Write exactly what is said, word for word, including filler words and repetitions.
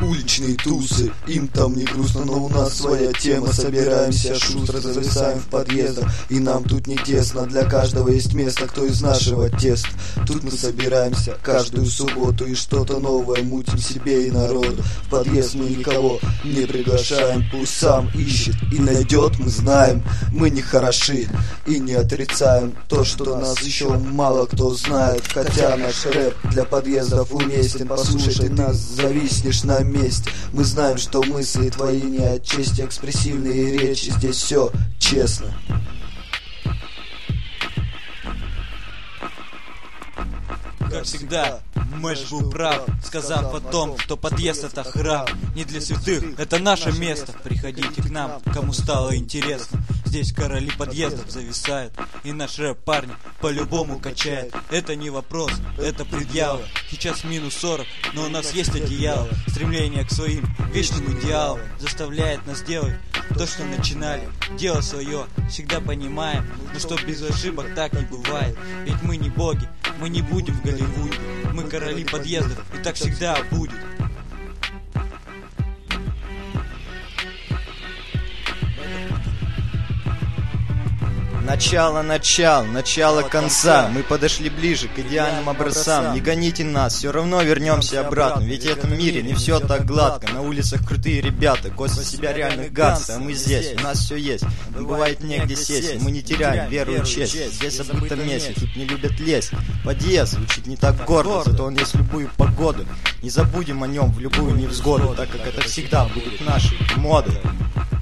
уличные тусы. Им там не грустно, но у нас своя тема. Собираемся шустро, зависаем в подъездах, и нам тут не тесно. Для каждого есть место, кто из нашего теста. Тут мы собираемся каждую субботу и что-то новое мутим себе и народу. В подъезд мы никого не приглашаем, пусть сам ищет и найдет. Мы знаем, мы не хороши и не отрицаем то, что нас еще мало кто знает. Хотя наш рэп для подъездов уместен. Послушай ты нас, зависнешь на месте. Мы знаем, что мысли твои не от чести, экспрессивные речи, здесь все честно. Как всегда, Мэш был прав, сказав о том, что подъезд это храм. Не для святых, это наше место. Приходите к нам, кому стало интересно. Здесь короли подъездов зависают, и наш рэп, парни, по-любому качает. Это не вопрос, это предъява. Сейчас минус сорок, но у нас есть одеяло. Стремление к своим вечным идеалам заставляет нас делать то, что начинали. Дело свое, всегда понимаем, но что без ошибок так не бывает. Ведь мы не боги, мы не будем в Голливуде. Мы короли подъездов, и так всегда будет. Начало, начало, начало конца. Мы подошли ближе к идеальным образцам. Не гоните нас, все равно вернемся обратно. Ведь в этом мире не все так гладко. На улицах крутые ребята, гости себя реальных гангстов. А мы здесь, у нас все есть. Но бывает негде сесть, мы не теряем веру и честь. Здесь об этом месте, тут не любят лезть. Подъезд звучит не так гордо, зато он есть в любую погоду. Не забудем о нем в любую невзгоду, так как это всегда будет нашей модой.